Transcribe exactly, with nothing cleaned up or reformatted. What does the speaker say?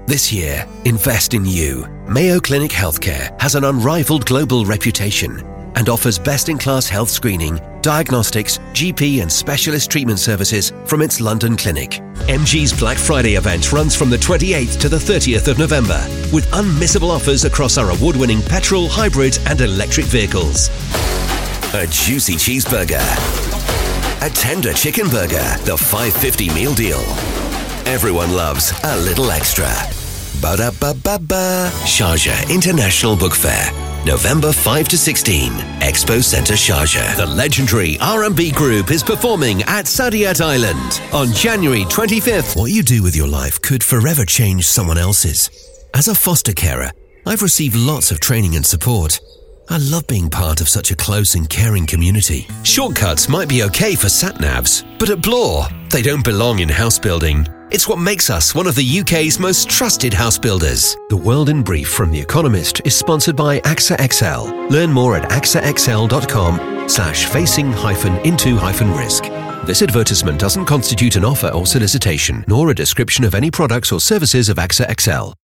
This year, invest in you. Mayo Clinic Healthcare has an unrivaled global reputation and offers best-in-class health screening, diagnostics, G P and specialist treatment services from its London clinic. M G's Black Friday event runs from the twenty-eighth to the thirtieth of November with unmissable offers across our award-winning petrol, hybrid and electric vehicles. A juicy cheeseburger, a tender chicken burger, the five fifty meal deal. Everyone loves a little extra. Ba-da-ba-ba-ba. Sharjah International Book Fair. November fifth to sixteenth, Expo Centre Sharjah. The legendary R and B group is performing at Saadiyat Island on January twenty-fifth. What you do with your life could forever change someone else's. As a foster carer, I've received lots of training and support. I love being part of such a close and caring community. Shortcuts might be okay for sat-navs, but at Bloor, they don't belong in house building. It's what makes us one of the U K's most trusted house builders. The World in Brief from The Economist is sponsored by AXA X L. Learn more at axaxl.com slash facing hyphen into hyphen risk. This advertisement doesn't constitute an offer or solicitation, nor a description of any products or services of AXA X L.